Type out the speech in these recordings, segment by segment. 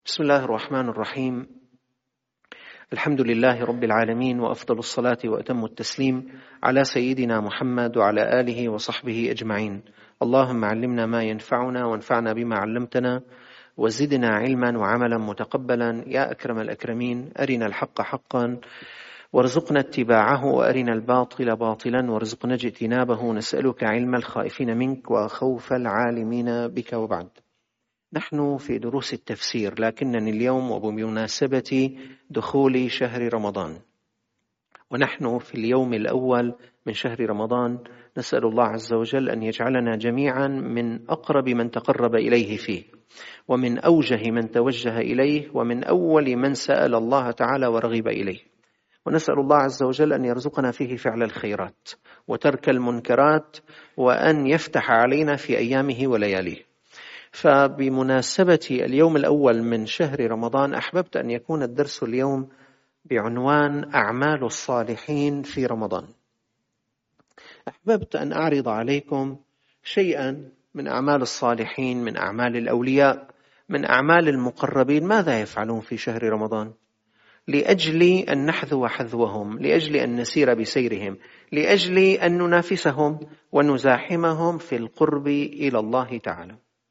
بسم الله الرحمن الرحيم. الحمد لله رب العالمين، وأفضل الصلاة وأتم التسليم على سيدنا محمد وعلى آله وصحبه أجمعين. اللهم علمنا ما ينفعنا وانفعنا بما علمتنا وزدنا علما وعملا متقبلا يا أكرم الأكرمين. أرنا الحق حقا وارزقنا اتباعه، وأرنا الباطل باطلا وارزقنا اجتنابه. نسألك علم الخائفين منك وخوف العالمين بك. وبعد، نحن في دروس التفسير، لكنني اليوم وبمناسبة دخول شهر رمضان، ونحن في اليوم الأول من شهر رمضان، نسأل الله عز وجل أن يجعلنا جميعا من أقرب من تقرب إليه فيه، ومن أوجه من توجه إليه، ومن أول من سأل الله تعالى ورغب إليه. ونسأل الله عز وجل أن يرزقنا فيه فعل الخيرات وترك المنكرات، وأن يفتح علينا في أيامه ولياليه. فبمناسبة اليوم الأول من شهر رمضان، أحببت أن يكون الدرس اليوم بعنوان أعمال الصالحين في رمضان. أحببت أن أعرض عليكم شيئا من أعمال الصالحين، من أعمال الأولياء، من أعمال المقربين، ماذا يفعلون في شهر رمضان لأجل أن نحذو حذوهم، لأجل أن نسير بسيرهم، لأجل أن ننافسهم ونزاحمهم في القرب إلى الله تعالى.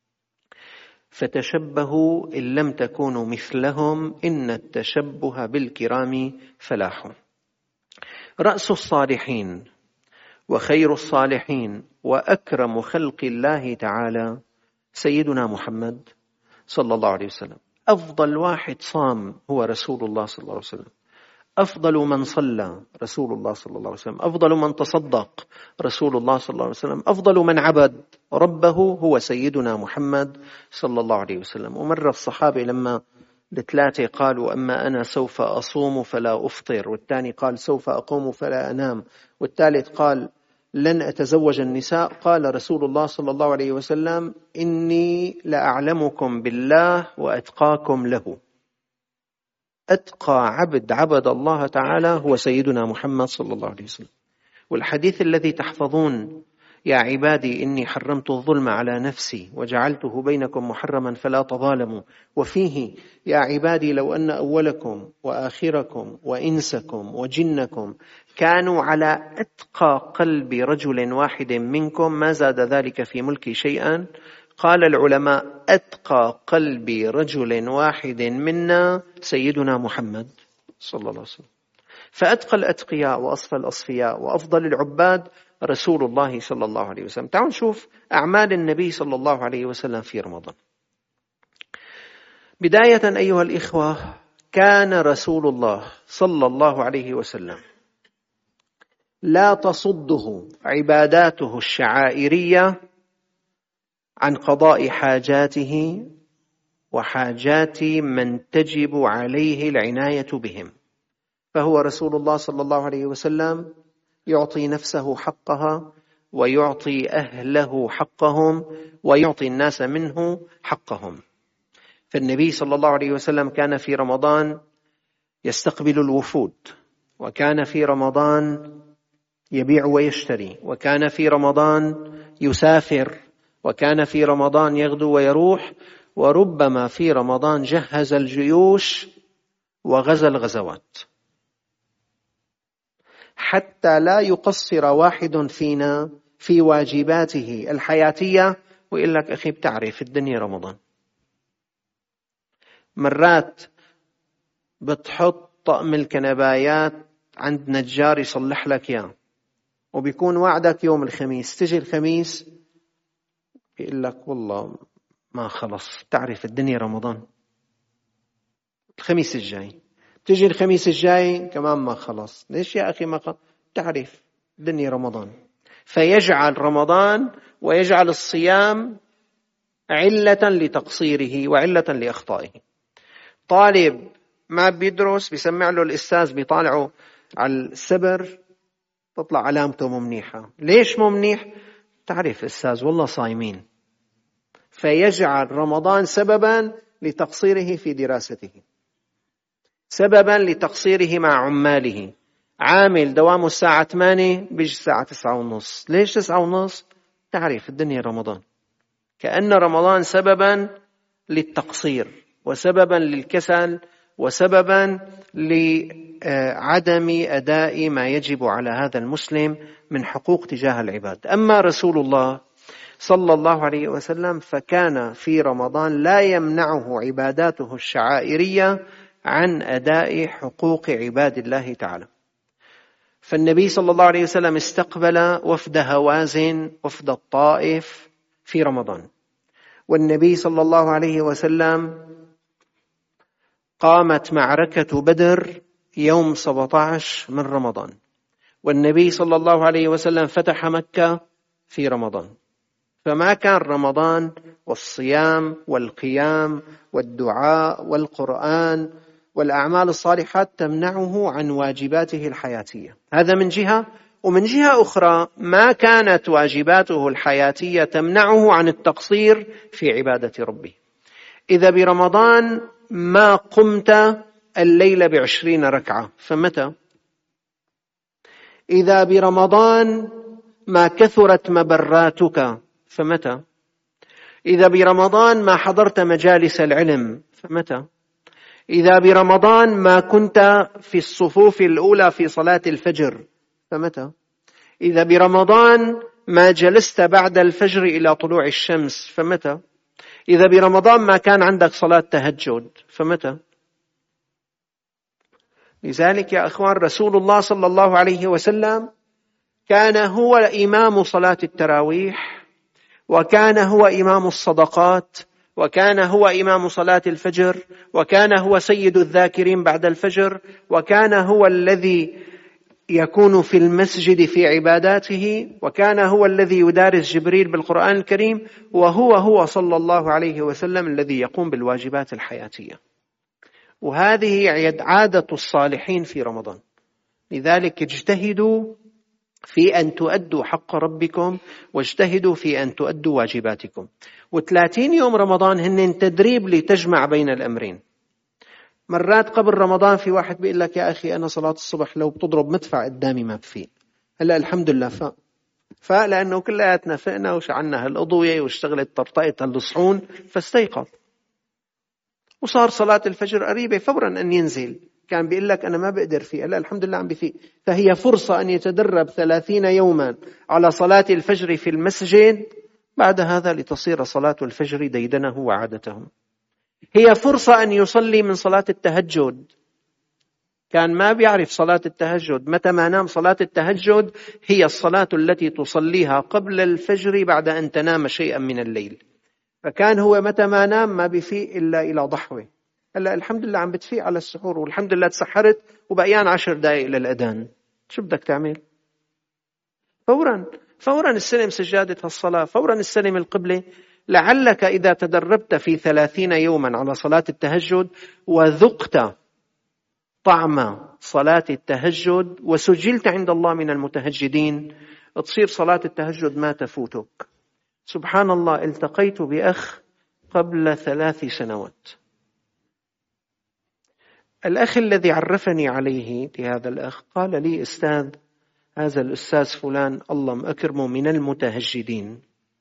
فتشبهوا إن لم تكونوا مثلهم، إن التشبه بالكرام فلاح. رأس الصالحين وخير الصالحين وأكرم خلق الله تعالى سيدنا محمد صلى الله عليه وسلم. أفضل واحد صام هو رسول الله صلى الله عليه وسلم، أفضل من صلى رسول الله صلى الله عليه وسلم، أفضل من تصدق رسول الله صلى الله عليه وسلم، أفضل من عبد ربه هو سيدنا محمد صلى الله عليه وسلم. ومر الصحابة لما الثلاثة قالوا: أما أنا سوف أصوم فلا أفطر، والثاني قال: سوف أقوم فلا أنام، والثالث قال: لن أتزوج النساء. قال رسول الله صلى الله عليه وسلم: إني لأعلمكم بالله وأتقاكم له. أتقى عبد الله تعالى هو سيدنا محمد صلى الله عليه وسلم. والحديث الذي تحفظون: يا عبادي إني حرمت الظلم على نفسي وجعلته بينكم محرما فلا تظالموا، وفيه: يا عبادي لو أن أولكم وآخركم وإنسكم وجنكم كانوا على أتقى قلب رجل واحد منكم ما زاد ذلك في ملكي شيئا. قال العلماء: أتقى قلب رجل واحد منا سيدنا محمد صلى الله عليه وسلم. فأتقى الأتقياء وأصفى الأصفياء وأفضل العباد رسول الله صلى الله عليه وسلم. تعالوا نشوف أعمال النبي صلى الله عليه وسلم في رمضان. بداية أيها الإخوة، كان رسول الله صلى الله عليه وسلم لا تصده عباداته الشعائرية عن قضاء حاجاته وحاجات من تجب عليه العناية بهم. فهو رسول الله صلى الله عليه وسلم يعطي نفسه حقها، ويعطي أهله حقهم، ويعطي الناس منه حقهم. فالنبي صلى الله عليه وسلم كان في رمضان يستقبل الوفود، وكان في رمضان يبيع ويشتري، وكان في رمضان يسافر، وكان في رمضان يغدو ويروح، وربما في رمضان جهز الجيوش وغزا الغزوات، حتى لا يقصر واحد فينا في واجباته الحياتية ويقول لك: أخي بتعرف الدنيا رمضان. مرات بتحط طقم الكنبايات عند نجار يصلح لك إياه، وبيكون وعدك يوم الخميس، تجي الخميس يقول لك: والله ما خلص، تعرف الدنيا رمضان. الخميس الجاي تجي، الخميس الجاي كمان ما خلص. ليش يا أخي ما خلص؟ تعرف الدنيا رمضان. فيجعل رمضان ويجعل الصيام علة لتقصيره وعلة لأخطائه. طالب ما بيدرس بيسمع له الأستاذ بيطالعه على السبر، تطلع علامته مو منيحة. ليش مو منيح؟ تعرف أستاذ والله صايمين. فيجعل رمضان سببا لتقصيره في دراسته، سببا لتقصيره مع عماله. عامل دوامه الساعة 8 بيجي الساعة 9:30. ليش 9:30؟ تعرف الدنيا رمضان. كأن رمضان سببا للتقصير وسببا للكسل وسببا لعدم أداء ما يجب على هذا المسلم من حقوق تجاه العباد. أما رسول الله صلى الله عليه وسلم فكان في رمضان لا يمنعه عباداته الشعائرية عن أداء حقوق عباد الله تعالى. فالنبي صلى الله عليه وسلم استقبل وفد هوازن وفد الطائف في رمضان، والنبي صلى الله عليه وسلم قامت معركة بدر يوم 17 من رمضان، والنبي صلى الله عليه وسلم فتح مكة في رمضان. فما كان رمضان والصيام والقيام والدعاء والقرآن والأعمال الصالحات تمنعه عن واجباته الحياتية. هذا من جهة، ومن جهة أخرى ما كانت واجباته الحياتية تمنعه عن التقصير في عبادة ربه. إذا برمضان ما قمت الليل ب20 ركعة فمتى؟ إذا برمضان ما كثرت مبراتك فمتى؟ إذا برمضان ما حضرت مجالس العلم فمتى؟ إذا برمضان ما كنت في الصفوف الأولى في صلاة الفجر فمتى؟ إذا برمضان ما جلست بعد الفجر إلى طلوع الشمس فمتى؟ إذا برمضان ما كان عندك صلاة تهجد فمتى؟ لذلك يا أخوان رسول الله صلى الله عليه وسلم كان هو إمام صلاة التراويح، وكان هو إمام الصدقات، وكان هو إمام صلاة الفجر، وكان هو سيد الذاكرين بعد الفجر، وكان هو الذي يكون في المسجد في عباداته، وكان هو الذي يدارس جبريل بالقرآن الكريم، وهو صلى الله عليه وسلم الذي يقوم بالواجبات الحياتية. وهذه عادة الصالحين في رمضان. لذلك اجتهدوا في أن تؤدوا حق ربكم، واجتهدوا في أن تؤدوا واجباتكم. و30 يوم رمضان هن تدريب لتجمع بين الأمرين. مرات قبل رمضان في واحد بيقول لك يا أخي أنا صلاة الصبح لو بتضرب مدفع قدامي ما بفيق. هلأ الحمد لله فلأنه كلياتنا فقنا وشعلنا هالأضوية واشتغلت طرطقة الصحون فاستيقظ، وصار صلاة الفجر قريبة فورا أن ينزل. كان بيقول لك أنا ما بقدر فيه، هلأ الحمد لله عم بفيق. فهي فرصة أن يتدرب 30 يوما على صلاة الفجر في المسجد، بعد هذا لتصير صلاة الفجر ديدنه وعادتهم. هي فرصة أن يصلي من صلاة التهجد، كان ما بيعرف صلاة التهجد. متى ما نام صلاة التهجد هي الصلاة التي تصليها قبل الفجر بعد أن تنام شيئا من الليل. فكان هو متى ما نام ما بيفيق إلا إلى ضحوة. هلا الحمد لله عم بتفيق على السحور، والحمد لله تسحرت وبقيان 10 دقائق للأذان. شو بدك تعمل؟ فورا استلم سجادة الصلاة، فورا استلم القبلة. لعلك إذا تدربت في 30 يوما على صلاة التهجد وذقت طعم صلاة التهجد وسجلت عند الله من المتهجدين، تصير صلاة التهجد ما تفوتك. سبحان الله، التقيت بأخ قبل 3 سنوات. الأخ الذي عرفني عليه لهذا الأخ قال لي أستاذ، هذا الأستاذ فلان الله مأكرمه من المتهجدين.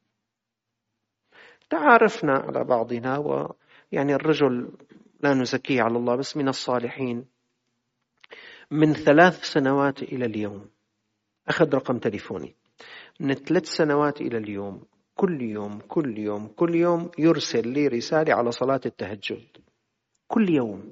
تعارفنا على بعضنا، ويعني الرجل لا نزكيه على الله بس من الصالحين. من 3 سنوات إلى اليوم أخذ رقم تليفوني، من 3 سنوات إلى اليوم كل يوم يرسل لي رسالة على صلاة التهجد كل يوم،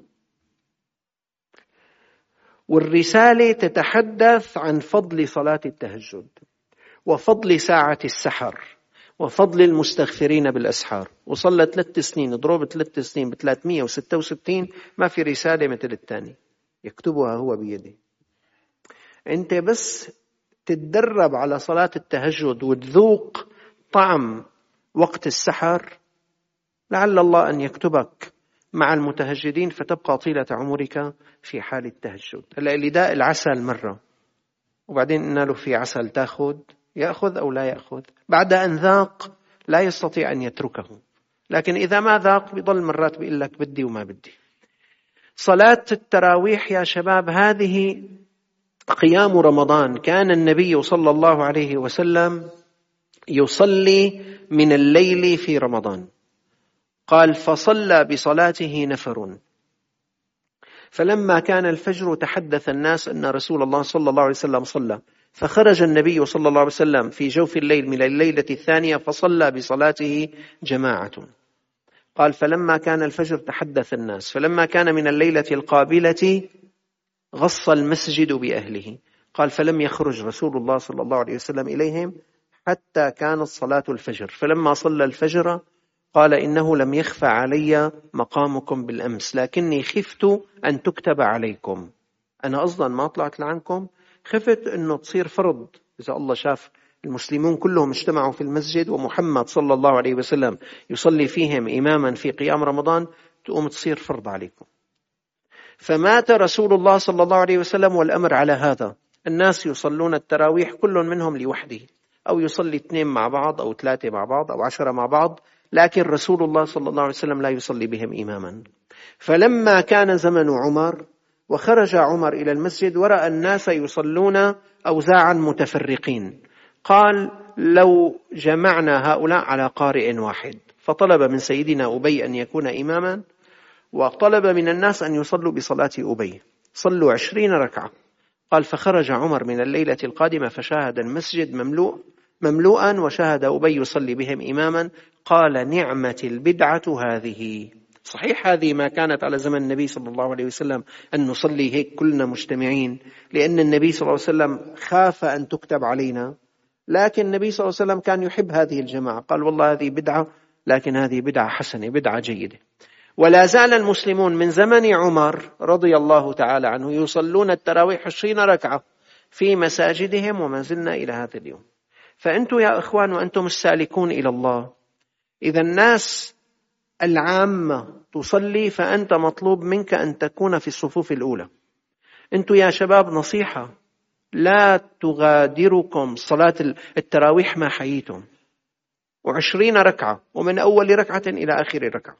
والرسالة تتحدث عن فضل صلاة التهجد وفضل ساعة السحر وفضل المستغفرين بالأسحار. وصلت 3 سنين، ضرب 3 سنين ب366، ما في رسالة مثل الثاني يكتبها هو بيده. أنت بس تتدرب على صلاة التهجد وتذوق طعم وقت السحر، لعل الله أن يكتبك مع المتهجدين فتبقى طيلة عمرك في حال التهجد. هلا اللي داء العسل مرة وبعدين قلنا له في عسل يأخذ أو لا يأخذ، بعد أن ذاق لا يستطيع أن يتركه، لكن إذا ما ذاق بيضل مرات بيقول لك بدي وما بدي. صلاة التراويح يا شباب هذه قيام رمضان. كان النبي صلى الله عليه وسلم يصلي من الليل في رمضان، قال: فصلى بصلاته نفر، فلما كان الفجر تحدث الناس أن رسول الله صلى الله عليه وسلم صلى، فخرج النبي صلى الله عليه وسلم في جوف الليل من الليلة الثانية فصلى بصلاته جماعة. قال: فلما كان الفجر تحدث الناس، فلما كان من الليلة القابلة غص المسجد بأهله. قال: فلم يخرج رسول الله صلى الله عليه وسلم إليهم حتى كانت صلاة الفجر، فلما صلى الفجر قال: إنه لم يخفى علي مقامكم بالأمس، لكني خفت أن تكتب عليكم. أنا أصلا ما طلعت لعنكم، خفت أنه تصير فرض. إذا الله شاف المسلمون كلهم اجتمعوا في المسجد ومحمد صلى الله عليه وسلم يصلي فيهم إماما في قيام رمضان، تقوم تصير فرض عليكم. فمات رسول الله صلى الله عليه وسلم والأمر على هذا. الناس يصلون التراويح كل منهم لوحده، أو يصلي 2 مع بعض أو 3 مع بعض أو 10 مع بعض، لكن رسول الله صلى الله عليه وسلم لا يصلي بهم إماما. فلما كان زمن عمر وخرج عمر إلى المسجد ورأى الناس يصلون أوزاعا متفرقين، قال: لو جمعنا هؤلاء على قارئ واحد. فطلب من سيدنا أبي أن يكون إماما، وطلب من الناس أن يصلوا بصلاة أبي، صلوا 20 ركعة. قال: فخرج عمر من الليلة القادمة فشاهد المسجد مملوءا وشاهد أبي يصلي بهم إماما. قال: نعمة البدعة هذه. صحيح هذه ما كانت على زمن النبي صلى الله عليه وسلم أن نصلي هيك كلنا مجتمعين، لأن النبي صلى الله عليه وسلم خاف أن تكتب علينا، لكن النبي صلى الله عليه وسلم كان يحب هذه الجماعة. قال: والله هذه بدعة، لكن هذه بدعة حسنة، بدعة جيدة. ولا زال المسلمون من زمن عمر رضي الله تعالى عنه يصلون التراويح 20 ركعة في مساجدهم، وما زلنا إلى هذا اليوم. فأنتم يا إخوان وأنتم السالكون إلى الله، إذا الناس العامة تصلي فأنت مطلوب منك أن تكون في الصفوف الأولى. أنتم يا شباب نصيحة، لا تغادركم صلاة التراويح ما حييتم، 20 ركعة، ومن أول ركعة إلى آخر ركعة.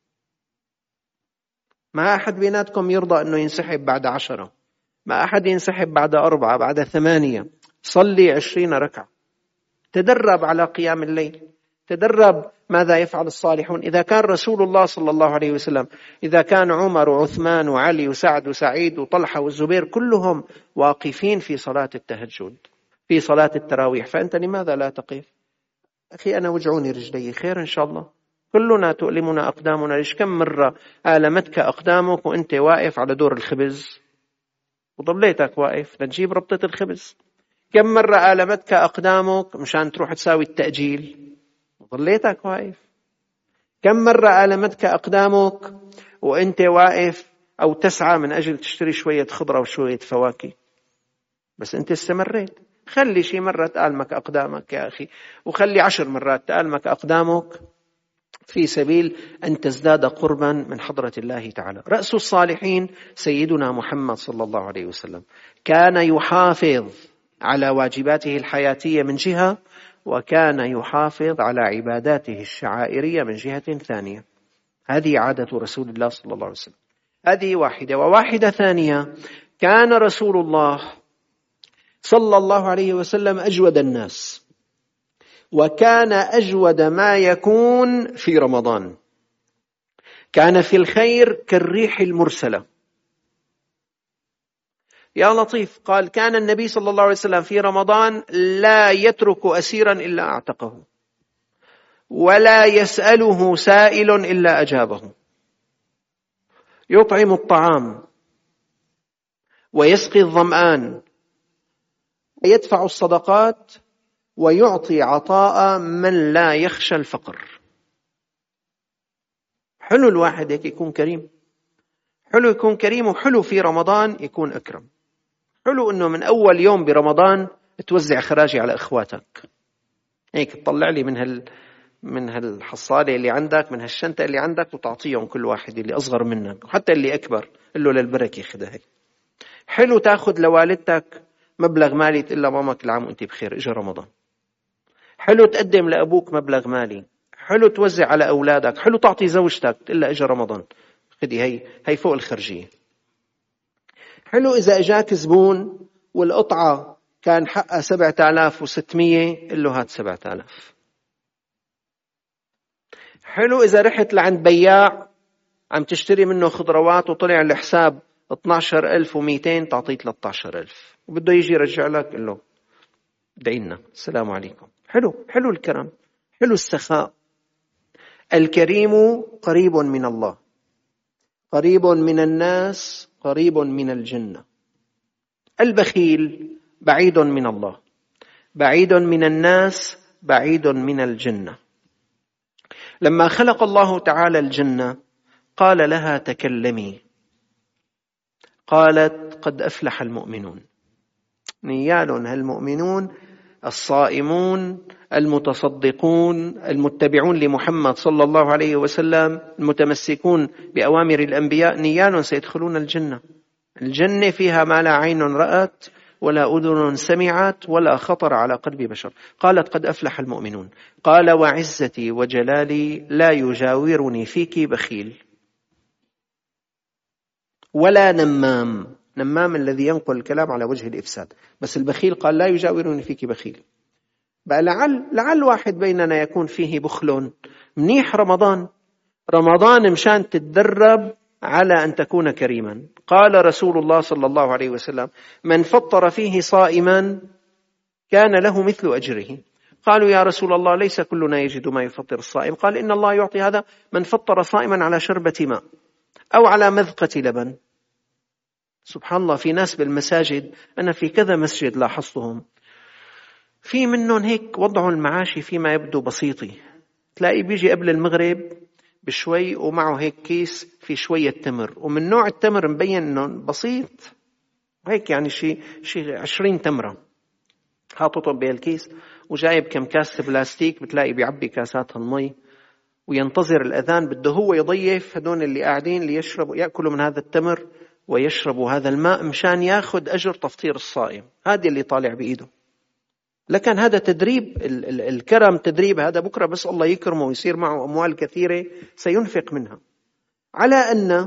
ما أحد بيناتكم يرضى أنه ينسحب بعد 10، ما أحد ينسحب بعد 4، بعد 8. صلي 20 ركعة. تدرب على قيام الليل، تدرب ماذا يفعل الصالحون. إذا كان رسول الله صلى الله عليه وسلم، إذا كان عمر وعثمان وعلي وسعد وسعيد وطلحة والزبير كلهم واقفين في صلاة التهجد، في صلاة التراويح، فأنت لماذا لا تقف؟ أخي أنا وجعوني رجلي، خير إن شاء الله، كلنا تؤلمنا أقدامنا. ليش كم مرة آلمتك أقدامك وأنت واقف على دور الخبز وضليتك واقف لتجيب ربطة الخبز؟ كم مرة آلمتك أقدامك مشان تروح تساوي التأجيل وضليتك واقف؟ كم مرة آلمتك أقدامك وأنت واقف أو تسعى من أجل تشتري شوية خضرة وشوية فواكه، بس أنت استمريت. خلي شي مرة تآلمك أقدامك يا أخي، وخلي 10 مرات تآلمك أقدامك في سبيل أن تزداد قربا من حضرة الله تعالى. رأس الصالحين سيدنا محمد صلى الله عليه وسلم كان يحافظ على واجباته الحياتية من جهة، وكان يحافظ على عباداته الشعائرية من جهة ثانية. هذه عادة رسول الله صلى الله عليه وسلم، هذه واحدة. وواحدة ثانية، كان رسول الله صلى الله عليه وسلم أجود الناس، وكان أجود ما يكون في رمضان. كان في الخير كالريح المرسلة. يا لطيف، قال: كان النبي صلى الله عليه وسلم في رمضان لا يترك أسيرا إلا أعتقه، ولا يسأله سائل إلا أجابه، يطعم الطعام ويسقي الظمآن ويدفع الصدقات ويعطي عطاء من لا يخشى الفقر. حلو الواحد هيك يكون كريم، حلو يكون كريم، وحلو في رمضان يكون أكرم. حلو أنه من أول يوم برمضان توزع خراجي على إخواتك، هيك تطلع لي من هالحصالة اللي عندك، من هالشنطة اللي عندك، وتعطيهم كل واحد اللي أصغر منك وحتى اللي أكبر، قل له للبركة خذها. حلو تأخذ لوالدتك مبلغ مالي تقول لها ماما كل عام وانت بخير، إجا رمضان. حلو تقدم لأبوك مبلغ مالي، حلو توزع على أولادك، حلو تعطي زوجتك تقول لها إجا رمضان خدي هي فوق الخرجية. حلو إذا إجاك زبون والقطعة كان حقها 7600 قل له هات 7000. حلو إذا رحت لعند بياع عم تشتري منه خضروات وطلع الحساب 12,200 تعطيه 13,000 وبده يجي يرجع لك، قل له ادعي لنا السلام عليكم. حلو الكرم، حلو السخاء. الكريم قريب من الله، قريب من الناس، قريب من الجنة. البخيل بعيد من الله، بعيد من الناس، بعيد من الجنة. لما خلق الله تعالى الجنة قال لها تكلمي، قالت قد أفلح المؤمنون. نيال هالمؤمنون الصائمون المتصدقون المتبعون لمحمد صلى الله عليه وسلم المتمسكون بأوامر الأنبياء، نيال سيدخلون الجنة. الجنة فيها ما لا عين رأت ولا أذن سمعت ولا خطر على قلب بشر. قالت قد أفلح المؤمنون. قال وعزتي وجلالي لا يجاورني فيك بخيل ولا نمام. نمام الذي ينقل الكلام على وجه الإفساد، بس البخيل قال لا يجاورني فيك بخيل. بقى لعل واحد بيننا يكون فيه بخل. منيح رمضان مشان تتدرب على أن تكون كريما. قال رسول الله صلى الله عليه وسلم من فطر فيه صائما كان له مثل أجره. قالوا يا رسول الله ليس كلنا يجد ما يفطر الصائم. قال إن الله يعطي هذا من فطر صائما على شربة ماء أو على مذقة لبن. سبحان الله، في ناس بالمساجد، أنا في كذا مسجد لاحظتهم، في منهم هيك وضعوا المعاشي فيما يبدو بسيطي. تلاقي بيجي قبل المغرب بشوي ومعه هيك كيس في شوية تمر، ومن نوع التمر مبين إنه بسيط هيك، يعني شيء 20 تمرة حاططهم بهالكيس، وجايب كم كاسة بلاستيك بتلاقي بيعبي كاسات المي، وينتظر الأذان بده هو يضيف هدول اللي قاعدين اللي يشربوا يأكلوا من هذا التمر ويشربوا هذا الماء مشان ياخد أجر تفطير الصائم. هذا اللي طالع بإيده. لكن هذا تدريب الكرم، تدريب هذا بكرة بس الله يكرمه ويصير معه أموال كثيرة سينفق منها. على أن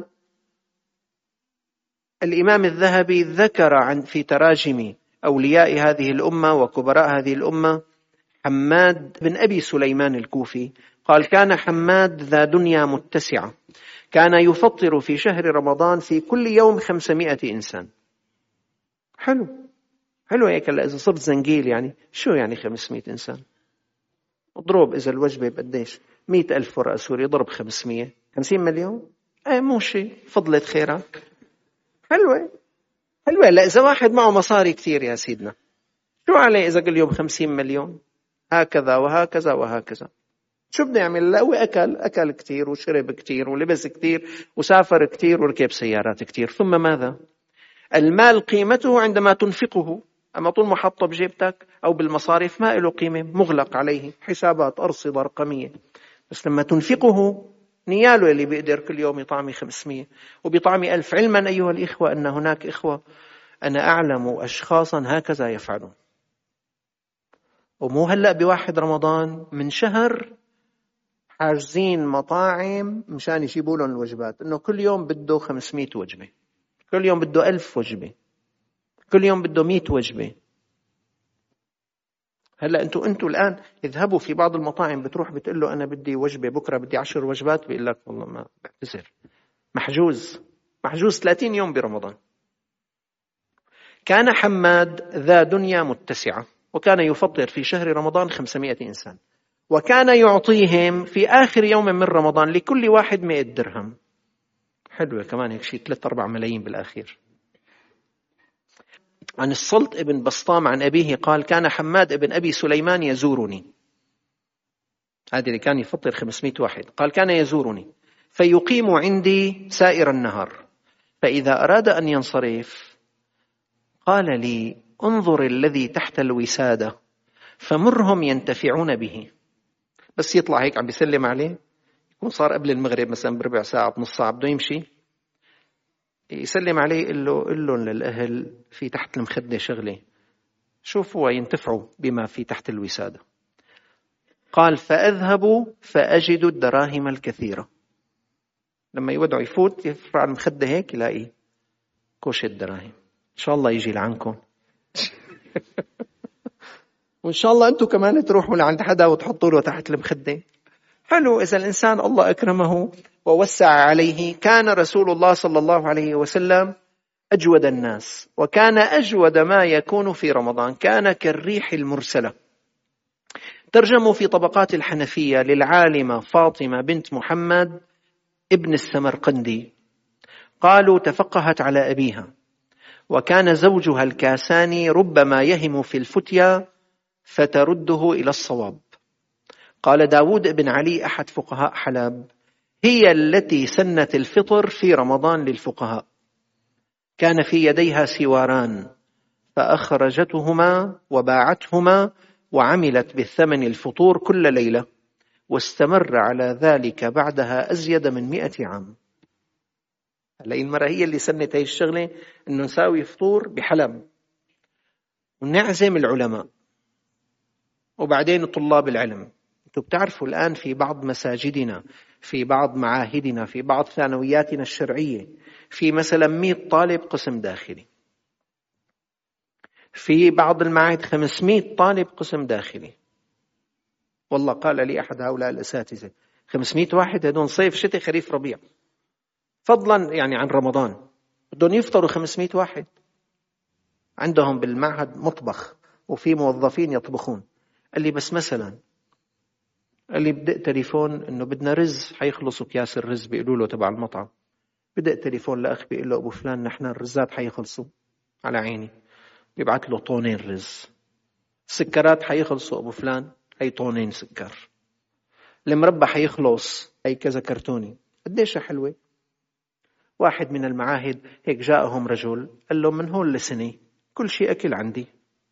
الإمام الذهبي ذكر في تراجم أولياء هذه الأمة وكبراء هذه الأمة حماد بن أبي سليمان الكوفي، قال كان حماد ذا دنيا متسعة، كان يفطر في شهر رمضان في كل يوم 500 إنسان. حلو هيك. إذا صرت زنجيل يعني شو يعني 500 إنسان؟ اضرب إذا الوجبة بقديش 100,000 ورقة سوري، ضرب 500 50 مليون. مو شيء، فضلة خيرك. حلوة. لا إذا واحد معه مصاري كتير يا سيدنا شو عليه إذا قل يوم 50 مليون؟ هكذا وهكذا وهكذا. شو بده يعمل؟ لا هو أكل كتير وشرب كتير ولبس كتير وسافر كتير وركب سيارات كتير. ثم ماذا؟ المال قيمته عندما تنفقه، أما طول ما حطه بجيبتك أو بالمصاريف ما له قيمة، مغلق عليه حسابات أرصدة رقمية. بس لما تنفقه نياله اللي بيقدر كل يوم يطعمي 500 وبيطعمي 1000. علما أيها الإخوة أن هناك إخوة أنا أعلم أشخاصا هكذا يفعلون، ومو هلأ بواحد رمضان من شهر حاجزين مطاعم مشان يجيبوا لهم الوجبات، إنه كل يوم بده 500 وجبة، كل يوم بده 1000 وجبة، كل يوم بده 100 وجبة. هلأ أنتوا الآن اذهبوا في بعض المطاعم بتروح بتقول له أنا بدي وجبة بكرة، بدي 10 وجبات، بيقول لك والله ما بعتذر، محجوز 30 يوم برمضان. كان حماد ذا دنيا متسعة، وكان يفطر في شهر رمضان 500 إنسان، وكان يعطيهم في آخر يوم من رمضان لكل واحد 100 درهم. حلوة كمان هيك شيء 3-4 ملايين بالأخير. عن السلط ابن بسطام عن أبيه قال كان حماد ابن أبي سليمان يزورني، هذا اللي كان يفطر 500 واحد، قال كان يزورني فيقيم عندي سائر النهار، فإذا أراد أن ينصرف قال لي انظر الذي تحت الوسادة فمرهم ينتفعون به. بس يطلع هيك عم بيسلم عليه، يكون صار قبل المغرب مثلا بربع ساعة بنص ساعة بده يمشي، يسلم عليه قل لهم للأهل في تحت المخدة شغلة، شوفوا ينتفعوا بما في تحت الوسادة. قال فأذهب فأجد الدراهم الكثيرة. لما يودعوا يفوت يرفع على المخدة هيك يلاقي كوشة دراهم. إن شاء الله يجي لعنكم وإن شاء الله أنتم كمان تروحوا لعند حدا وتحطوا له تحت المخدة. حلو. إذا الإنسان الله أكرمه ووسع عليه، كان رسول الله صلى الله عليه وسلم أجود الناس، وكان أجود ما يكون في رمضان، كان كالريح المرسلة. ترجموا في طبقات الحنفية للعالمة فاطمة بنت محمد ابن السمرقندي، قالوا تفقهت على أبيها، وكان زوجها الكاساني ربما يهم في الفتيا فترده إلى الصواب. قال داود بن علي أحد فقهاء حلب: هي التي سنت الفطر في رمضان للفقهاء، كان في يديها سواران فأخرجتهما وباعتهما وعملت بالثمن الفطور كل ليلة، واستمر على ذلك بعدها أزيد من 100 عام. هلأ المرأة هي اللي سنت هاي الشغلة، إنه نساوي فطور بحلب ونعزم العلماء وبعدين طلاب العلم. انتم بتعرفوا الآن في بعض مساجدنا، في بعض معاهدنا، في بعض ثانوياتنا الشرعية، في مثلا 100 طالب قسم داخلي، في بعض المعاهد 500 طالب قسم داخلي. والله قال لي أحد هؤلاء الأساتذة 500 واحد، هدون صيف شتاء خريف ربيع، فضلا يعني عن رمضان، بدهم يفطروا 500 واحد. عندهم بالمعهد مطبخ وفي موظفين يطبخون. قال لي بس مثلا، قال لي بدأ تليفون إنه بدنا رز، حيخلصوا أكياس الرز، بيقولوا له تبع المطعم. بدأ تليفون لأخ بيقول له أبو فلان نحن الرزات حيخلصوا. على عيني. بيبعت له 2 طن رز. السكرات حيخلصوا أبو فلان، هي 2 طن سكر. المربى حيخلص، هي كذا كرتوني. قديش حلوة. واحد من المعاهد هيك جاءهم رجل قال له من هون لسنة كل شيء أكل عندي،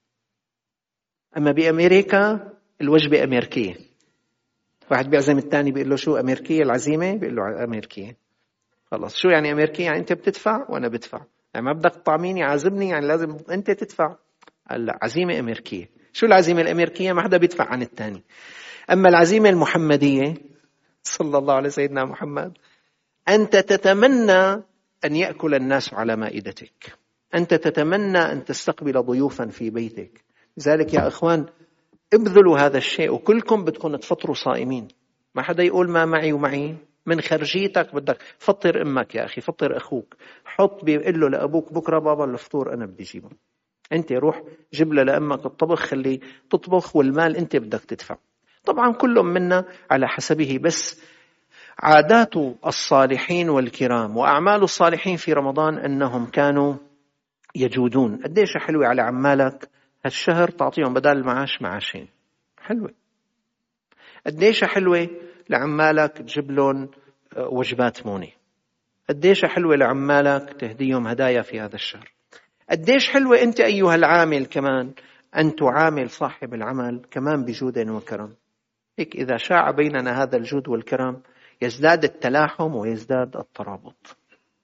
أما بأمريكا الوجبة أمريكية. واحد بيعزم الثاني بيقول له شو أمريكية العزيمة؟ بيقول له أمريكية. خلاص شو يعني أمريكية؟ يعني أنت بتدفع وأنا بدفع، يعني ما بدك تطعميني عازمني، يعني لازم أنت تدفع. قال لا، عزيمة أمريكية. شو العزيمة الأمريكية؟ ما حدا بيدفع عن الثاني. أما العزيمة المحمدية صلى الله على سيدنا محمد، أنت تتمنى أن يأكل الناس على مائدتك، أنت تتمنى أن تستقبل ضيوفا في بيتك. لذلك يا أخوان ابذلوا هذا الشيء، وكلكم بدكم تفطروا صائمين. ما حدا يقول ما معي ومعي، من خرجيتك بدك فطر أمك يا أخي، فطر أخوك، حط بيقول له لأبوك بكرة بابا الفطور أنا بدي جيبه، أنت روح جيب له لأمك الطبخ، خلي تطبخ، والمال أنت بدك تدفع. طبعا كل منا على حسبه، بس عادات الصالحين والكرام وأعمال الصالحين في رمضان أنهم كانوا يجودون. قديش حلوة على عمالك هالشهر تعطيهم بدال المعاش معاشين، حلوة. قديش حلوة لعمالك تجيب لهم وجبات مونة. قديش حلوة لعمالك تهديهم هدايا في هذا الشهر. قديش حلوة أنت أيها العامل كمان أن تعامل صاحب العمل كمان بجود وكرم. هيك إذا شاع بيننا هذا الجود والكرم يزداد التلاحم ويزداد الترابط.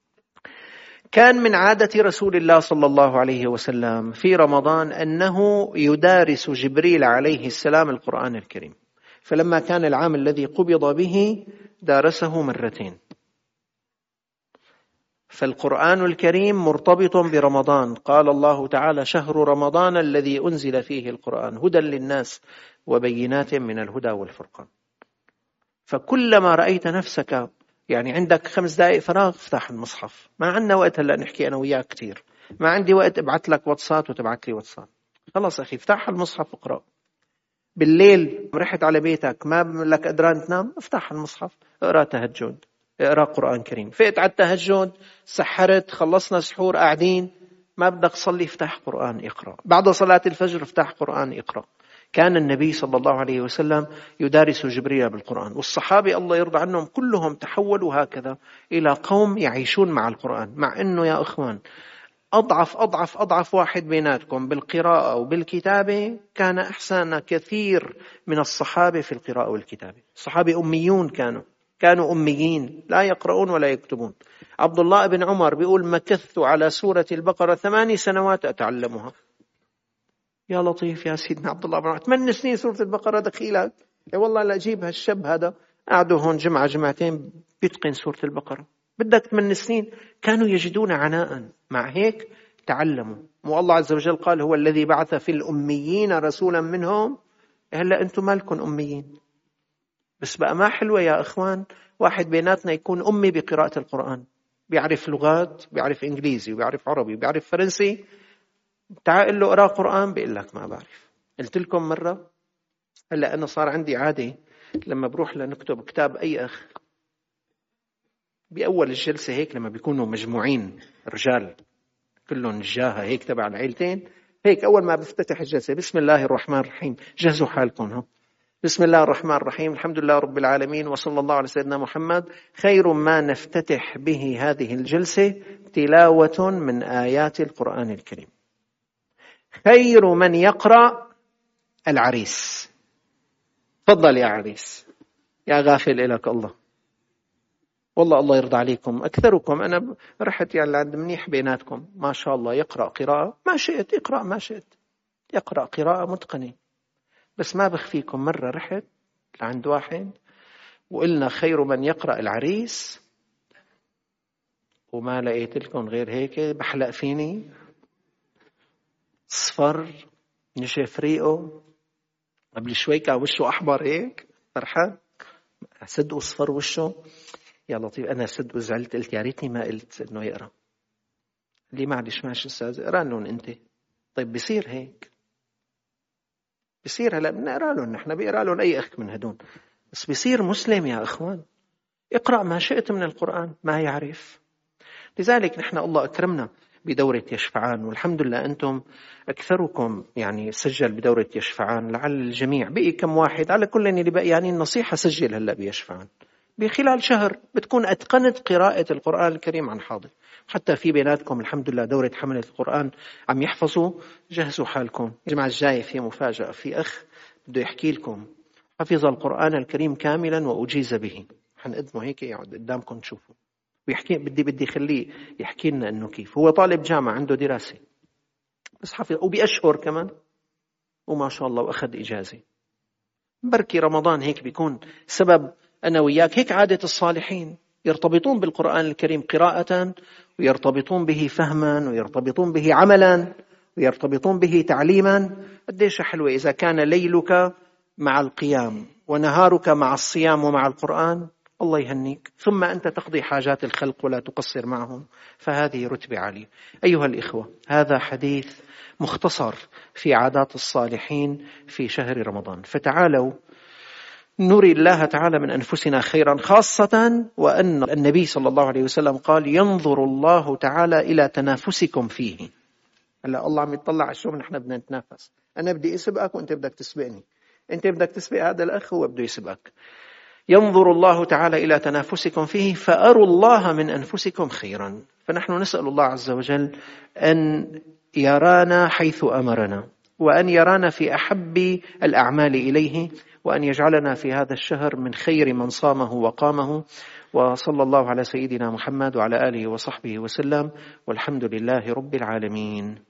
كان من عادة رسول الله صلى الله عليه وسلم في رمضان أنه يدارس جبريل عليه السلام القرآن الكريم، فلما كان العام الذي قبض به دارسه 2 مرات. فالقرآن الكريم مرتبط برمضان. قال الله تعالى: شهر رمضان الذي أنزل فيه القرآن هدى للناس وبينات من الهدى والفرقان. فكلما رأيت نفسك يعني عندك 5 دقائق فراغ، افتح المصحف. ما عندنا وقت هلأ نحكي أنا وياك كتير، ما عندي وقت ابعت لك واتساب وتبعت لي واتساب. خلص أخي افتح المصحف اقرأ. بالليل رحت على بيتك ما لك قدران تنام، افتح المصحف اقرأ تهجد، اقرأ قرآن كريم. فقت على التهجد، سحرت، خلصنا سحور، قاعدين ما بدك تصلي، افتح قرآن اقرأ. بعد صلاة الفجر افتح قرآن اقرأ. كان النبي صلى الله عليه وسلم يدارس جبريل بالقرآن، والصحابة الله يرضى عنهم كلهم تحولوا هكذا إلى قوم يعيشون مع القرآن. مع أنه يا أخوان أضعف واحد بيناتكم بالقراءة وبالكتابة كان أحسن كثير من الصحابة في القراءة والكتابة. الصحابة أميون، كانوا أميين لا يقرؤون ولا يكتبون. عبد الله بن عمر بيقول: مكثت على سورة البقرة 8 سنوات أتعلمها. يا لطيف يا سيدنا عبد الله بن عمر، 8 سنين سورة البقرة دخيلك. والله لا أجيب هالشاب هذا قعدوا هون جمعة جمعتين بيتقن سورة البقرة، بدك 8 سنين. كانوا يجدون عناء، مع هيك تعلموا. والله عز وجل قال: هو الذي بعث في الأميين رسولا منهم. هلأ أنتم مالكم أميين؟ بس بقى ما حلوة يا إخوان واحد بيناتنا يكون أمي بقراءة القرآن، بيعرف لغات، بيعرف إنجليزي وبيعرف عربي وبيعرف فرنسي، تعال له اقرأ قرآن بيقول لك ما بعرف. قلت لكم مرة، هلا أنا صار عندي عادة لما بروح لنكتب كتاب أي أخ بأول الجلسة هيك لما بيكونوا مجموعين رجال كلهم نجاهة هيك تبع العيلتين، هيك أول ما بفتتح الجلسة بسم الله الرحمن الرحيم، جهزوا حالكم ها، بسم الله الرحمن الرحيم الحمد لله رب العالمين وصلى الله على سيدنا محمد. خير ما نفتتح به هذه الجلسة تلاوة من آيات القرآن الكريم. خير من يقرأ العريس. تفضل يا عريس، يا غافل إلك الله، والله الله يرضى عليكم أكثركم. أنا رحت يعني عند منيح بيناتكم ما شاء الله يقرأ قراءة ما شئت، اقرأ ما شئت، يقرأ قراءة متقنة. بس ما بخفيكم مرة رحت لعند واحد وقلنا خير من يقرأ العريس وما لقيت لكم غير هيك بحلق فيني صفر نشف ريقه، قبل شوي كان وشه أحمر هيك فرحان، صدق صفر وشه. يا لطيف أنا صدق وزعلت، قلت يا ريتني ما قلت إنه يقرأ. ليه معلش ماشي أستاذ اقرأ لهم أنت. طيب بيصير هيك، بيصير هلا بنقرأ لهم، نحن بيقرأ لهم أي أخ من هدول، بس بيصير مسلم يا إخوان. اقرأ ما شئت من القرآن ما يعرف. لذلك نحن الله أكرمنا بدورة يشفعان، والحمد لله أنتم أكثركم يعني سجل بدورة يشفعان، لعل الجميع بقي كم واحد على كل اللي بقي يعني النصيحة سجل هلأ بيشفعان. بخلال شهر بتكون أتقنت قراءة القرآن الكريم عن حاضر. حتى في بيناتكم الحمد لله دورة حملة القرآن عم يحفظوا، جهزوا حالكم. الجمعة الجاية في مفاجأة، في أخ بده يحكي لكم حفظ القرآن الكريم كاملا وأجيز به، حنقدمه هيك يقعد قدامكم تشوفوا ويحكي. بدي خليه يحكي لنا إنه كيف. هو طالب جامعة عنده دراسة بس حفظ وبأشهر كمان وما شاء الله وأخذ إجازة. بركي رمضان هيك بيكون سبب أنا وياك، هيك عادة الصالحين يرتبطون بالقرآن الكريم قراءة ويرتبطون به فهما ويرتبطون به عملا ويرتبطون به تعليما. قديش حلوة إذا كان ليلك مع القيام ونهارك مع الصيام ومع القرآن، الله يهنيك. ثم أنت تقضي حاجات الخلق ولا تقصر معهم، فهذه رتبة عالية. أيها الإخوة، هذا حديث مختصر في عادات الصالحين في شهر رمضان، فتعالوا نري الله تعالى من أنفسنا خيرا، خاصة وأن النبي صلى الله عليه وسلم قال ينظر الله تعالى إلى تنافسكم فيه. هلا الله عم يطلع شو نحن بدنا نتنافس، أنا بدي أسبقك وأنت بدك تسبقني، أنت بدك تسبق هذا الأخ هو بده يسبقك. ينظر الله تعالى إلى تنافسكم فيه فأروا الله من أنفسكم خيرا. فنحن نسأل الله عز وجل أن يرانا حيث أمرنا، وأن يرانا في أحب الأعمال إليه، وأن يجعلنا في هذا الشهر من خير من صامه وقامه. وصلى الله على سيدنا محمد وعلى آله وصحبه وسلم، والحمد لله رب العالمين.